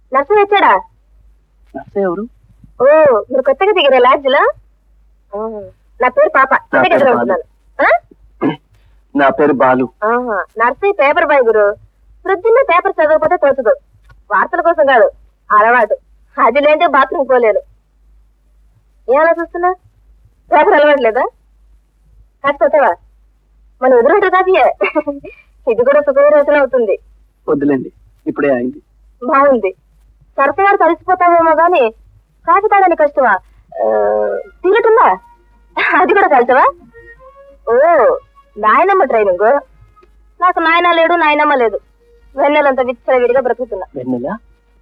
నర్సయ్య వచ్చాడా? నర్సయ్య ఎవరు? ఓ, మీరు కొత్తగా దిగారా లాడ్జ్ లో? నా పేరు పాప. నా పేరు బాలు. నర్సయ్య పేపర్ బాయ్ గురు. ప్రొద్దున్న పేపర్ చదవకపోతే తోచదు. వార్తల కోసం కాదు, అలవాటు. అది లేదంటే బాత్రూమ్ పోలేను. ఏమలా చూస్తున్నా? పేపర్ అలవాట్లేదా? కాకపోతావా? మన ఎదురుంటారు కాఫీయే. ఇది కూడా సుఖవిరోచన అవుతుంది. వద్దులేండి, ఇప్పుడే అయింది. బాగుంది. సరసగా కలిసిపోతావేమో గాని కాఫీ తాగని కష్టమా? తిరగటుందా? అది కూడా కలిసవా? ఓ, నాయనమ్మ ట్రైనింగ్. నాకు నాయన లేడు, నాయనమ్మ లేదు. వెన్నెలంతా విచ్చలవిడిగా బ్రతుకుతున్నా. వెన్నెల?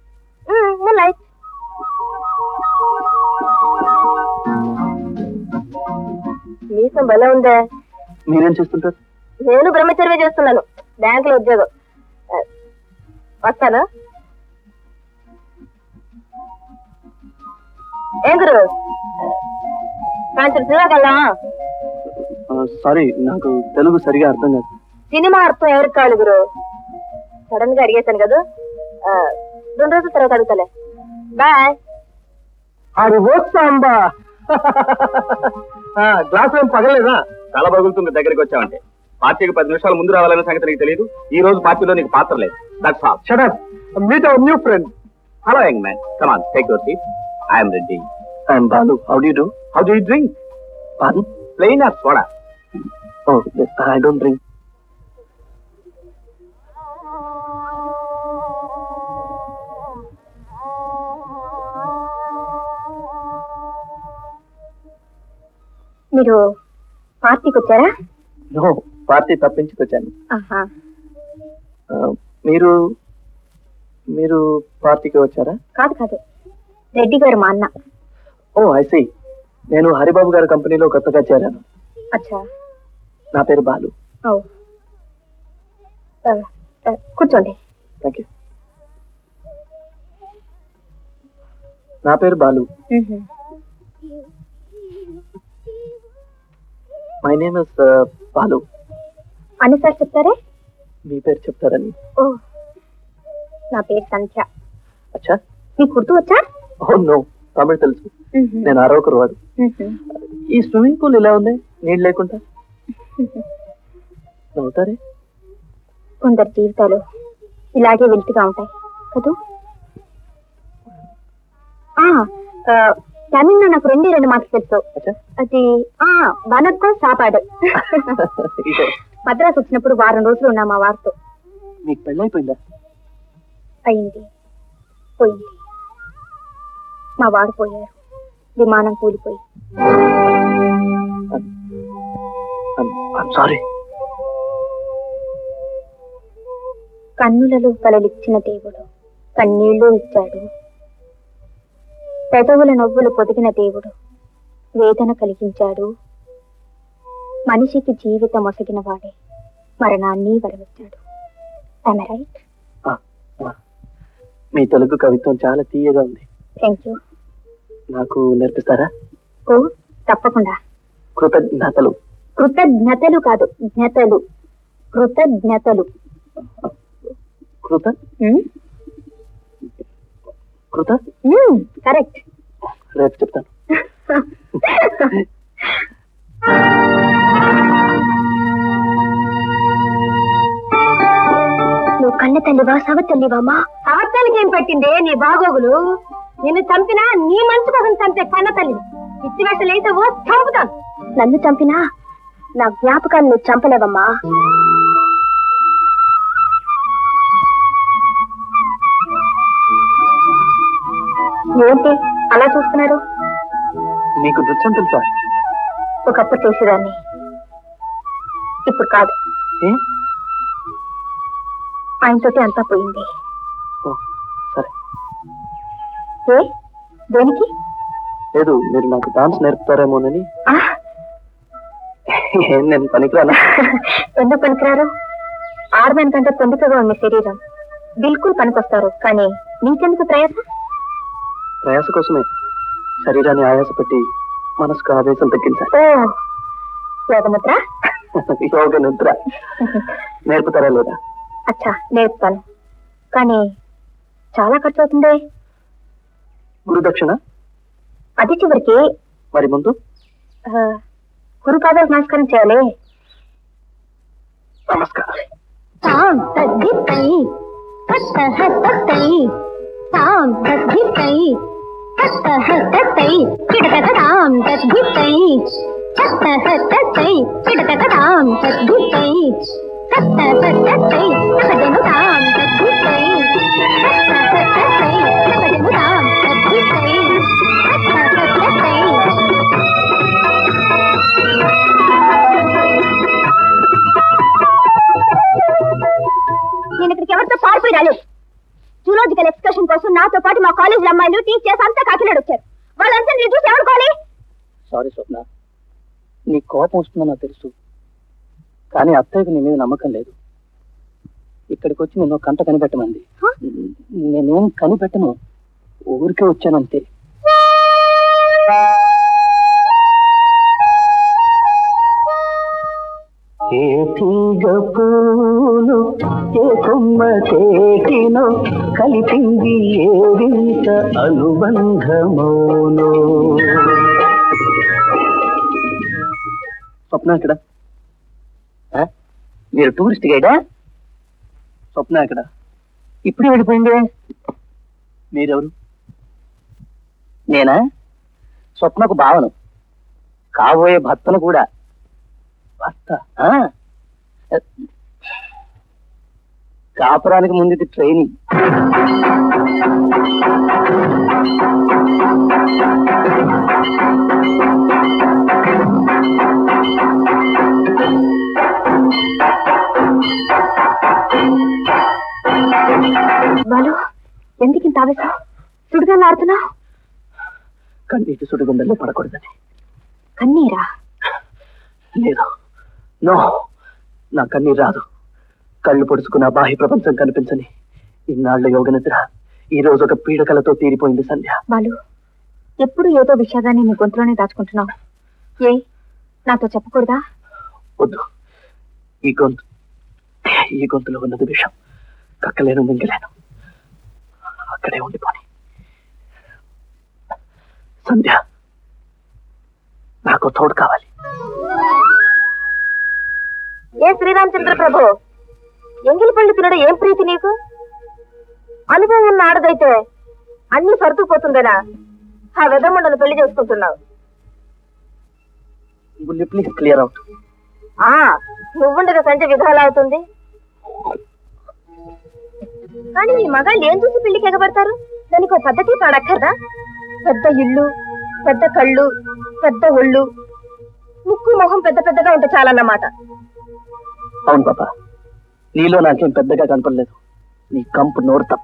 మీసం భలే ఉందే. మీరేం చేస్తుంటారు? నేను బ్రహ్మచర్య చేస్తున్నాను, బ్యాంకులో ఉద్యోగం. వస్తాను. ఏం గురు, సాయంత్రం సినిమాకి వెళ్దామా? సారీ, నాకు తెలుగు సరిగా అర్థం కాదు. సినిమా అర్థం ఎవరికి కావాలి గురు? సడన్ గా అడిగేశాను కదా, 2 రోజుల తర్వాత అడుగుతలే. బాయ్. అది వస్తాంబా. గ్లాస్ ఏం పగలేదా? తల పగులుతుంది దగ్గరికి వచ్చావంటే. పార్టీకి 10 నిమిషాల ముందు రావాలనే సంగతి నీకు తెలియదు. ఈ రోజు పార్టీలో నీకు పాత్ర లేదు. That's all. Shut up. Meet our new friend. Hello young man, come on, take your seat. I am Reddy. I am Balu. How do you do? How do you drink? పాన్? Plain or soda? Oh, I don't drink. మీరు పార్టీకి వచ్చారా? No, party తప్పించుకొచ్చాను. మీరు మీరు పార్టీకి వచ్చారా? కాదు కాదు, రెడ్డి గారు మా అన్న. Oh, I see. నేను హరిబాబు గారి కంపెనీలో కొత్తగా చేరాను. అచ్చా. నా పేరు బాలు. కూర్చోండి. Thank you. నా పేరు Balu. My name is Balu. అని సార్ చెప్తారే? మీ పేరు చెప్తారని. ఓ, నా పేరు సంధ్య. అచ్చా. మీకు గుర్తు వచ్చా? ఓ నో, తమిళ తెలుసు. నేను అరవకరు వాడు. ఈ స్విమ్మింగ్ పూల్ ఇలా ఉంది, నీళ్ళు లేకుండా. నవ్వుతారే? కొందరు జీవితాలు ఇలాగే వెళ్తుగా ఉంటాయి కదూ. తమిళ్లో నాకు 2 మాటలు తెలుసు. అది వనక్కో సాపాడు. మద్రాసు వచ్చినప్పుడు 1 వారం రోజులు ఉన్నా మా వారితో. మీకు పెళ్ళైపోయిందా? అయింది, పోయింది. మా వారు పోయారు, విమానం కూలిపోయి. సారీ. కన్నులలో కలలిచ్చిన దేవుడు కన్నీళ్లు ఇచ్చాడు. పెదవుల నవ్వులు పొదిగిన దేవుడు వేదన కలిగించాడు. మనిషికి జీవితం ఒసగిన వాడే మరణాన్ని వరమిచ్చాడు. Am I right? మీ తెలుగు కవిత్వం చాలా తీయగా ఉంది. Thank you. నాకు నేర్పిస్తారా? ఓ, తప్పకుండా. కృతజ్ఞతలు. కృతజ్ఞతలు కాదు, జ్ఞతలు. కృతజ్ఞతలు. కృత కృత కరెక్ట్. రేపు చెప్తాను. నువ్వు కన్న తల్లివా సవతల్లివామా? సవతల్లికి ఏం పెట్టిందే నీ బాగోగులు? నిన్ను చంపినా నీ మంచు కోసం చంపే కన్న తల్లి. ఇచ్చి వేసలేసావో చంపుతాను. నన్ను చంపినా నా జ్ఞాపకాన్ని నువ్వు చంపలేవమ్మా. ఏంటి అలా చూస్తున్నారు? మీకు నృత్యం తెలుసా? ఒకప్పుడు చేసేదాన్ని, ఇప్పుడు కాదు. ఆయనతోటి అంతా పోయింది. సరే. ఏ దేనికి? లేదు, మీరు నాకు డాన్స్ నేర్పుతారేమోనని. నేను పనికిరానా? ఎందుకు పనికిరారు? ఆర్మెన్ కంటే పొందుకగా ఉంది శరీరం. బిల్కుల్ పనికొస్తారు. కానీ నీకెందుకు ప్రయాస? ప్రయాస కోసమే శరీరాన్ని ఆయాస పెట్టి మనసుకు ఆవేశం తగ్గించాలి. ఓ, యోగముద్ర. యోగ నిద్ర నేర్పుతారా లేదా? అచ్చా, నేర్పుతాను. కానీ చాలా ఖర్చు అవుతుంది. గురుదక్షిణ అది చివరికి మరి ముందు గురుపాదాలకు నమస్కారం చేయాలి. నమస్కారం. నేను ఇక్కడికి ఎవరితో పారిపోయి రాలేదు. జూలాజికల్ ఎక్స్కర్షన్ కోసం నాతో పాటు మా కాలేజీలో అమ్మాయిలు టీచర్స్ అంతా కాకినాడ వచ్చారు. వాళ్ళంతా నేను చూసి ఎవరుకోవాలి? సారీ స్వప్న, నీ కోపం వస్తుందో నాకు తెలుసు, కానీ అత్తయ్యకు నీ మీద నమ్మకం లేదు. ఇక్కడికి వచ్చి నేను కంట కనిపెట్టమంది. నేనేం కనిపెట్టను, ఊరికే వచ్చానంతే. ఏ తీగ పూలు ఏ కొమ్మ తేటినో కలిపింది ఏ వింత అనుబంధమోనో. స్వప్న ఇక్కడ? మీరు టూరిస్ట్ గైడా? స్వప్న ఇక్కడ ఇప్పుడే వెళ్ళిపోయింది. మీరెవరు? నేనా? స్వప్నకు భావను, కాబోయే భర్తను కూడా. భర్త? కాపురానికి ముందు ట్రైనింగ్. బాలు, ఎందుకు ఇంత ఆవేశం? సుడిగాలు ఆడుతున్నా? కన్నీటి సుడిగుండల్లో పడకూడదని. కన్నీరా? లేదు, నో, నా కన్నీరు రాదు. కళ్ళు పొడుచుకున్న బాహ్య ప్రపంచం కనిపించని ఇన్నాళ్ల యోగ నిద్ర ఈ రోజు ఒక పీడకలతో తీరిపోయింది సంధ్య. బాలు, ఎప్పుడు ఏదో విషయాన్ని నీ గొంతులోనే దాచుకుంటున్నావు. ఏ నాతో చెప్పకూడదా? వద్దు, ఈ గొంతులో ఉన్నది విషం. కక్కలేను, మింగలేను, అక్కడే ఉండిపోని. సంధ్య, నాకు తోడు కావాలి. ఏ శ్రీరామచంద్ర ప్రభు, ఎంగిలి పళ్ళు తినడం ఏం ప్రీతి నీకు? అనుభవం ఉన్న ఆడదైతే అన్ని సర్దుకుపోతుందనా ఆ వెదమండను పెళ్లి చేసుకుంటున్నావు? Please clear out. నువ్వుండగా సంజ విధాలు అవుతుంది. కానీ ఈ మగాళ్ళు ఏం చూసి పెళ్లికి ఎగబడతారు? దానికి ఒక పద్ధతి పాడక్కర్దా? పెద్ద ఇల్లు, పెద్ద కళ్ళు, పెద్ద ఒళ్ళు, ముక్కు మొహం పెద్ద పెద్దగా ఉంటే చాలన్నమాట. అవును పాప, నీలో నాకేం పెద్దగా కనపడలేదు, నీ కంపు నోరు తప్ప.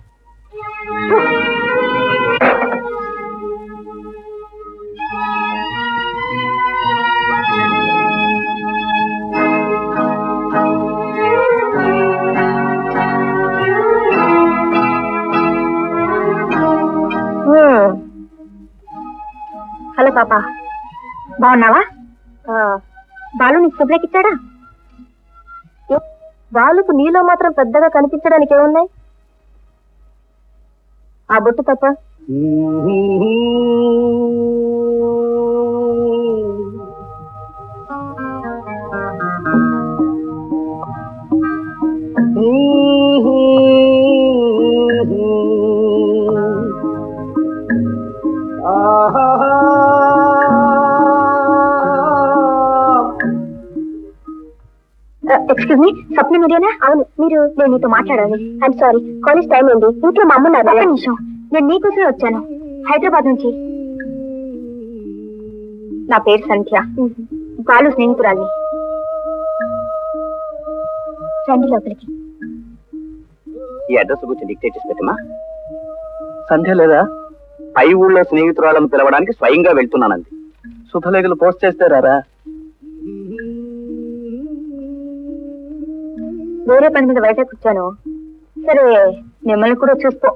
హలో పాప, బాగున్నావా? బాలు నీకు శుభ్రకి ఇచ్చాడా? బాలుకు నీలో మాత్రం పెద్దగా కనిపించడానికి ఏమున్నాయి? ఆ బొట్టు తప్ప. ఎక్స్క్యూజ్ మీ, స్వప్న మీరేనా? అవును, మీరు. నేను నీతో మాట్లాడాలి. ఐఎమ్ సారీ, కాలేజ్ టైం అయింది. ఇంట్లో మా అమ్మ ఉన్నారు. ఒక్క నిమిషం, నేను నీకోసమే వచ్చాను, హైదరాబాద్ నుంచి. నా పేరు సంధ్య, బాలు స్నేహితురాలి. రండి లోపలికి. ఈ అడ్రస్ గురించి డిక్టేట్ చేసి పెట్టమా. సంధ్య లేదా? పై ఊళ్ళో స్నేహితురాలను పిలవడానికి స్వయంగా వెళ్తున్నానంది. శుభలేఖలు పోస్ట్ చేస్తే రారా? వేరే పని మీద బయటకు వచ్చాను. సరే, మిమ్మల్ని కూడా చూసుకో.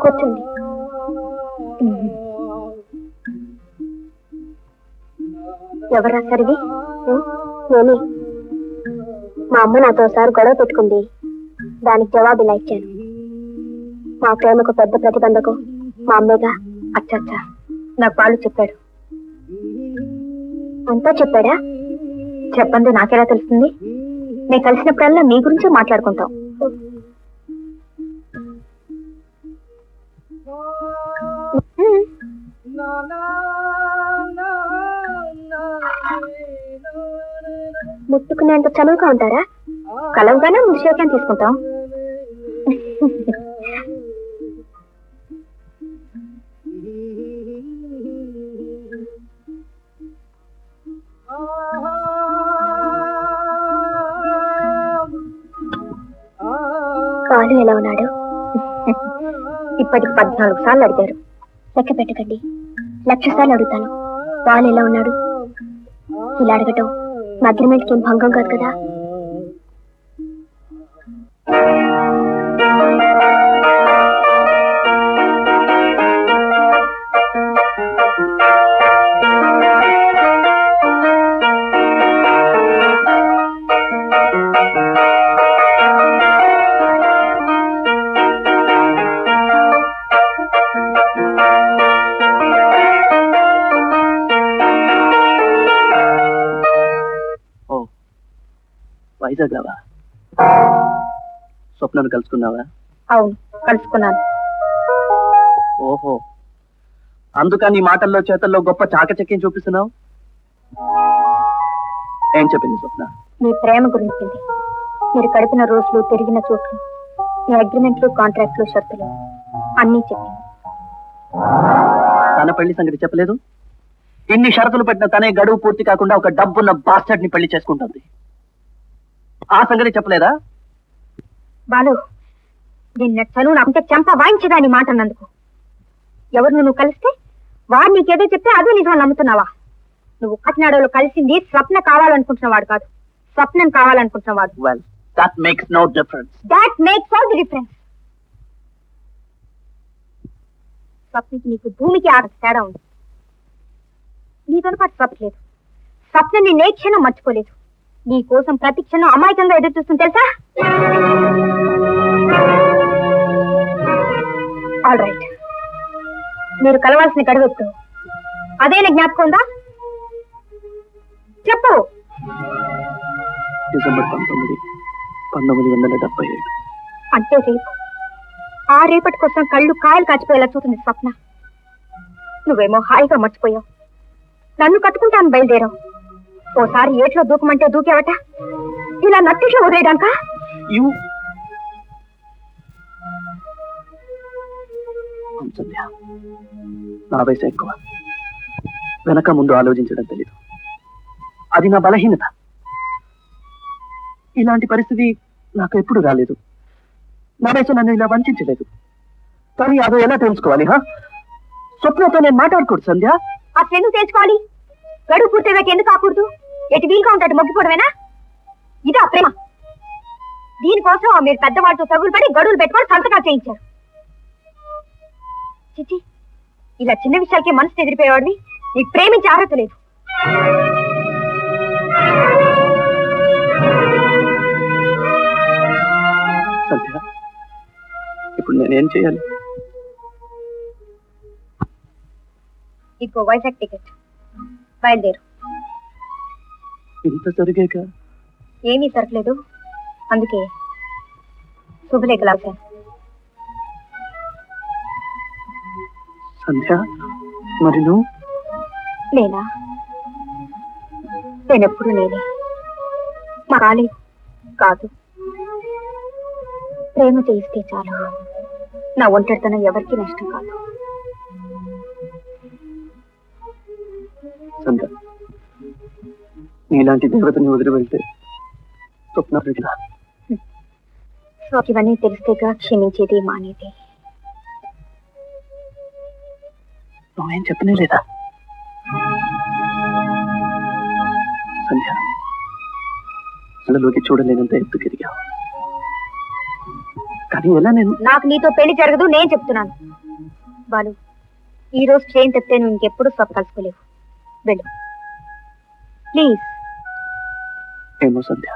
కూర్చోండి. ఎవరు రాశారు? నేనే. మా అమ్మ నాతో ఒకసారి గొడవ పెట్టుకుంది, దానికి జవాబు ఇలా ఇచ్చాను. మా ప్రేమకు పెద్ద ప్రతిబంధకు మా అమ్మేగా. అచ్చా, నాకు వాళ్ళు చెప్పాడు. అంతా చెప్పాడా? చెప్పండి, నాకెలా తెలుస్తుంది? నేను కలిసినప్పుడల్లా మీ గురించి మాట్లాడుకుంటాం. ముట్టుకునేంత చనువుగా ఉంటారా? కలవగానే ముడిషేకం తీసుకుంటాం. కాలు ఎలా ఉన్నాడు? ఇప్పటికి 14 సార్లు అడిగారు. లెక్క పెట్టకండి, 1,00,000 సార్లు అడుగుతాను. వాళ్ళు ఎలా ఉన్నాడు? ఇలా అడగటం మా అగ్రిమెంట్కి ఏం భంగం కాదు కదా. వైజాగ్ రావా? స్వప్నను కలుసుకున్నావా? అవును, కలుసుకున్నాను. ఓహో, అందుకని మాటల్లో చేతల్లో గొప్ప చాకచక్యం చూపిస్తున్నావు. ఏం చెప్పింది స్వప్న? మీ ప్రేమ గురించి, మీరు గడిపిన రోజులు, తిరిగిన చోట్లు, మీ అగ్రిమెంట్లు, కాంట్రాక్ట్లు, షరతులు అన్నీ చెప్పింది. తన పెళ్లి సంగతి చెప్పలేదు. ఇన్ని షరతులు పెట్టిన తనే గడువు పూర్తి కాకుండా ఒక డబ్బున్న బాస్టర్డ్ ని పెళ్లి చేసుకుంటుంది. ఆ సంగతి చెప్పలేదా? బాలు, నిన్న చనువు నాకుంటే చెంప వాయించదాని మాట అన్నందుకు. ఎవరు నువ్వు కలిస్తే వాడు నీకేదో చెప్తే అదే నిజం నమ్ముతున్నావా? నువ్వు కాకినాడలో కలిసింది స్వప్న కావాలనుకుంటున్నవాడు కాదు, స్వప్నం కావాలనుకుంటున్నవాడు. Well, that makes no difference. That makes all the difference. స్వప్నకి నీకు భూమికి ఆట తేడా ఉంది. నీతో పాటు స్వప్న లేదు. స్వప్న నీ ఏ క్షణం మర్చిపోలేదు. నీ కోసం ప్రతి క్షణం అమాయకంగా ఎదురు చూస్తుంది తెలుసా? ఆల్ రైట్, మీరు కలవాల్సిన గడువు అదే జ్ఞాపకం ఉందా? చెప్పు. డిసెంబర్ 19, 1977. అంటే రేపు. ఆ రేపటి కోసం కళ్ళు కాయలు కాచిపోయేలా చూస్తుంది స్వప్న. నువ్వేమో హాయిగా మర్చిపోయావు. నన్ను కట్టుకుంటాను బయలుదేరావు. ఓసారి ఏట్లో దూకమంటే దూకేవట, ఇలా నట్టిట్లో వదిలేయడాక. నా వయసు ఎక్కువ, వెనక ముందు ఆలోచించడం తెలీదు. అది నా బలహీనత. ఇలాంటి పరిస్థితి నాకు ఎప్పుడు రాలేదు. నా వయసు నన్ను ఇలా వంచలేదు. కానీ అదో ఎలా తెలుసుకోవాలి? స్వప్నతో నేను మాట్లాడకూడదు సంధ్య. అసలు తెలుసుకోవాలి. గడువు పూర్తయ్యాక ఎందుకు కాకూడదు? ఎటు వీలుగా ఉంటాడు మొగ్గిపోవడమేనా? ఇదా ప్రేమ? దీనికోసం మీరు పెద్దవాళ్ళతో తగులు పడి గడువులు పెట్టుకొని సంతకాలు చేయించారు. చిచ్చి, ఇలా చిన్న విషయాలకే మనసు ఎదిరిపోయేవాడివి. నీకు ప్రేమించే అర్హత లేదు. సంధ్య, ఇప్పుడు నేనేం చేయాలి? ఇంకో వైజాగ్ టికెట్, బయలుదేరు. ఇంత జరిగాక ఏమీ సరకలేదు, అందుకే శుభలేఖ రాశాను. సంధ్య, మరి నువ్వు? నేనా? నేనెప్పుడు నేనే. మా కాలేదు కాదు. ప్రేమ చేయిస్తే చాలు, నా ఒంటరితనం ఎవరికి నష్టం కాదు. సంధ్య, నీలాంటి దేవతని వదిలి వెళ్తే స్వప్న బిడ్డ. ఇవన్నీ తెలిస్తేగా క్షమించేది మానేది. నువ్వేం చెప్పనే లేదా సంధ్య? అసలులోకి చూడలేనంత ఎత్తుకెదిగావు. కానీ ఎలా? నేను నాకు నీతో పెళ్లి జరగదు, నేను చెప్తున్నాను. బాలు ఈ రోజు ట్రైన్ తప్పితే నువ్వు ఇంకెప్పుడు స్వప్న కలుసుకోలేవు. వెళ్ళు ప్లీజ్. ఏమో సంధ్య,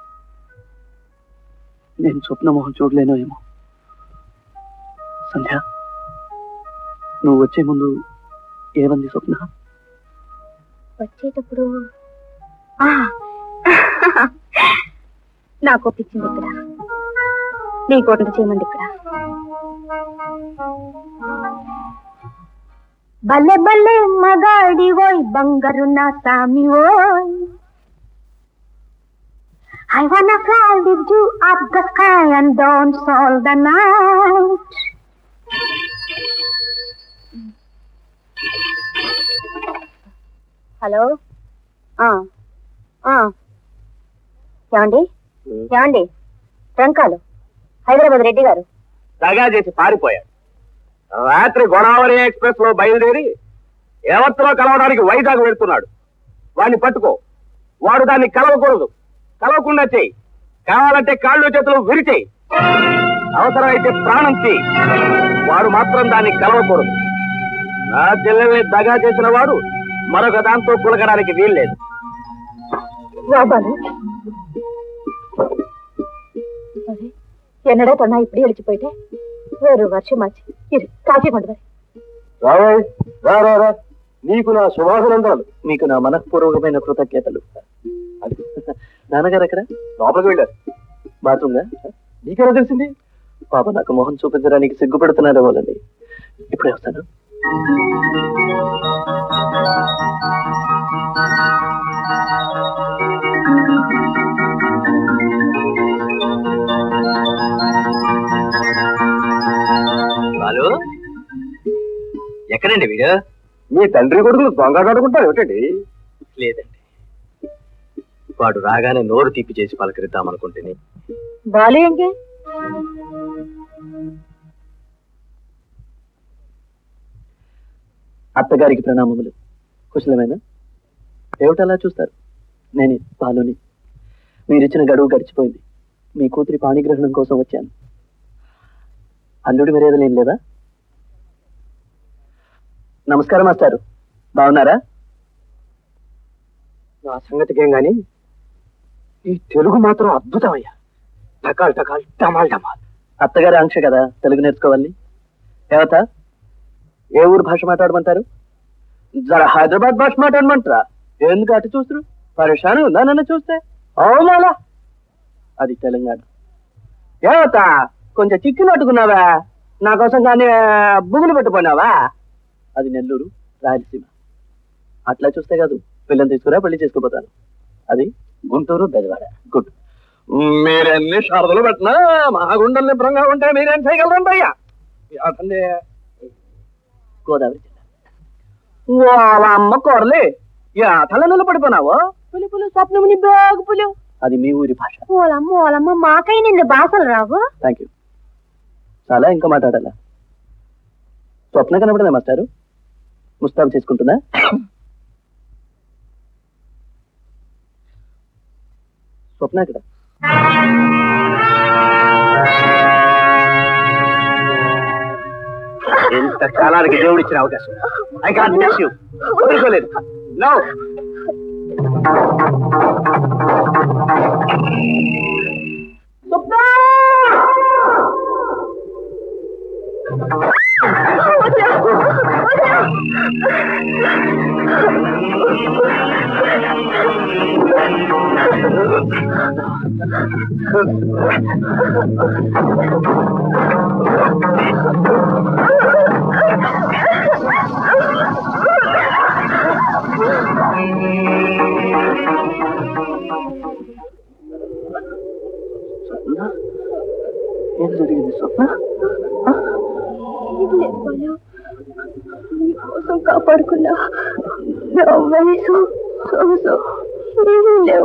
నేను స్వప్న మొహం చూడలేను ఏమో. సంధ్య, నువ్వు వచ్చే ముందు ఏమంది స్వప్న? వచ్చేటప్పుడు నాకు ఒప్పించింది ఇక్కడ, నీ కోట చేయమంది ఇక్కడ. బల్లె బల్లె మగాడి ఓయ్ బంగారు నా సామి ఓయ్, I wanna fly with you up the sky and dance all the night. Hello ఏమండి ఏమండి, ట్రంకాలు హైదరాబాద్ రెడ్డి గారు దగా చేసి పారిపోయాడు. రాత్రి గోదావరి ఎక్స్ప్రెస్ లో బయలుదేరి ఎవరితో కలవడానికి వైజాగ్ వెళ్తున్నాడు. వాడిని పట్టుకో. వాడు దాన్ని కలవకూడదు, కలవకుండా చెయ్యి. కావాలంటే కాళ్ళు చేతులు విరిచేయి, అవసరమైతే ప్రాణం చెయ్యి. వాడు మాత్రం దాన్ని కలవకూడదు. నా చెల్లెల్ని దగా చేసిన వాడు మరొక దాంతో కులకడానికి వీల్లేదు. ఎన్నడో తన్నా ఇప్పుడు గెలిచిపోయితే వేరు వర్షం మార్చి ఇది కాఫీ కొండది. నీకు నా శుభాభినందనలు, నీకు నా మనఃపూర్వకమైన కృతజ్ఞతలు. నాన్నగారు ఎక్కడ? లోపలికి వెళ్ళారు. బాత్రూమ్గా? నీకెలా తెలిసింది? పాప నాకు మొహం చూపించడానికి సిగ్గుపడుతున్నారు వాళ్ళని. ఇప్పుడే వస్తాను. బాలు, ఎక్కడండి వీడు? మీ తండ్రి కొడుకులు దొంగటాడుకుంటారు ఏమిటండి? లేదండి, వాడు రాగానే నోరు తీపి చేసి పలకరిద్దామనుకుంటేనే. బాలు ఎంగే? అత్తగారికి ప్రణామములు. కుశలమేనా? ఏమిటలా చూస్తారు? నేను బాలుని. మీరిచ్చిన గడువు గడిచిపోయింది. మీ కూతురి పాణిగ్రహణం కోసం వచ్చాను. అల్లుడి మర్యాదలు ఏం లేదా? నమస్కారం మాస్టారు, బాగున్నారా? నా సంగతికేం గాని ఈ తెలుగు మాత్రం అద్భుతమయ్యా. టకాల్ టకాల్ టమాల్ టమాల్. అత్తగారి ఆంక్ష కదా, తెలుగు నేర్చుకోవాలి. ఏవత, ఏ ఊరు భాష మాట్లాడమంటారు? జర హైదరాబాద్ భాష మాట్లాడమంటారా? ఎందుకు అటు చూస్తారు? పరేషాను ఉందా నన్ను చూస్తే? అవునాలా, అది తెలంగాణ. ఏవత, కొంచెం చిక్కినట్టుకున్నావా? నా కోసం కానీ బుగులు పెట్టుకున్నావా? అది నెల్లూరు, రాయలసీమ. అట్లా చూస్తే కాదు, పిల్లలు తీసుకురా పెళ్లి చేసుకుపోతాను. అది గుంటూరు, బెజవాడ. గుడ్. మీరెన్ని షరతులు పెట్టినా మా గుండెలు నిబ్రంగా ఉంటే మీరేం చేయగలరండి అయ్యా? అతన్ని గోదావరి జిల్లా. అమ్మ కూరలే తల నిలబడిపోయినావు. పులి పులి స్వప్నముని బాగు పులి. అది మీ ఊరి భాష. ఓలమ్మ ఓలమ్మ, మాకై నిన్ను భాషలు రావు. Thank you. చాలా ఇంకా మాట్లాడాలా? స్వప్న కనబడదా మాస్టారు? ముస్తాబు చేసుకుంటుందా? స్వప్న ఇక్కడ. ఇంత కాలానికి దేవుడు ఇచ్చిన అవకాశం. I can't miss you. వదులుకోలేదు. నో. ఏం జరిగింది స్వప్న? నీకోసం కాపాడుకున్నా నా వయసు సొగసు ఏమీ లేవు.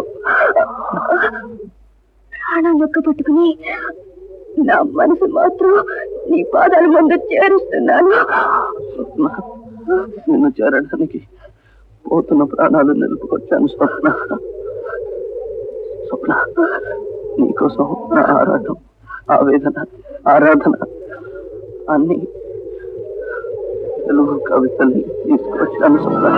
ప్రాణం లెక్క పట్టుకుని నా మనసు మాత్రం నీ పాదాల ముందు చేరుస్తున్నాను. స్వప్న, నిన్ను చేరడానికి పోతున్న ప్రాణాలు నిలుపుకొచ్చాను స్వప్న. స్వప్న, నీకోసం నా ఆరాటం, ఆవేదన, ఆరాధన అన్ని తెలుగు కవితల్ని తీసుకొచ్చాను స్వప్న.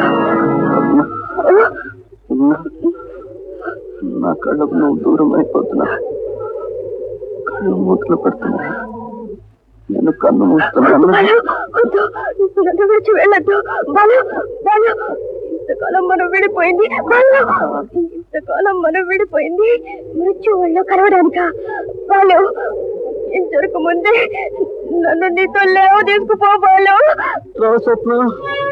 నా కళ్ళకు నువ్వు దూరం అయిపోతున్నా, కళ్ళు మూతలు పడుతున్నాయి, నేను కన్ను మూస్తున్నాను. విడిచి వెళ్ళద్దు బాలు, బాలు, ఇంతకాలం మనం విడిపోయింది బాలు, ఇంతకాలం మనం విడిపోయింది మృత్యు వాళ్ళు కలవడానిక బాలు. ఏం జరగముందే నన్ను నీతో లేవు తీసుకుపో బాలు. స్వప్న